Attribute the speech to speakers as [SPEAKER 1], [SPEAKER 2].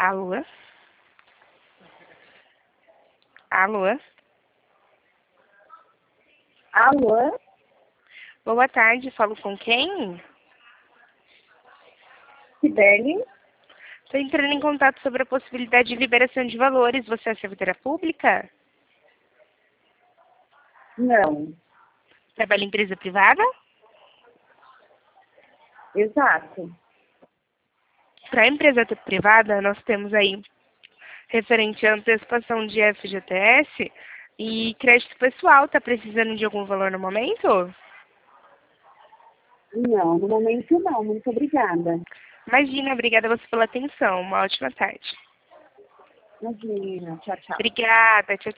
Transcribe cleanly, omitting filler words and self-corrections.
[SPEAKER 1] Alô? Alô?
[SPEAKER 2] Alô?
[SPEAKER 1] Boa tarde, falo com quem?
[SPEAKER 2] Sibeli?
[SPEAKER 1] Estou entrando em contato sobre a possibilidade de liberação de valores. Você é servidora pública?
[SPEAKER 2] Não.
[SPEAKER 1] Trabalha em empresa privada?
[SPEAKER 2] Exato.
[SPEAKER 1] Para a empresa privada, nós temos aí referente à antecipação de FGTS e crédito pessoal. Está precisando de algum valor no momento?
[SPEAKER 2] Não, no momento não. Muito obrigada.
[SPEAKER 1] Imagina, obrigada a você pela atenção. Uma ótima tarde.
[SPEAKER 2] Imagina. Tchau, tchau.
[SPEAKER 1] Obrigada, tchau, tchau.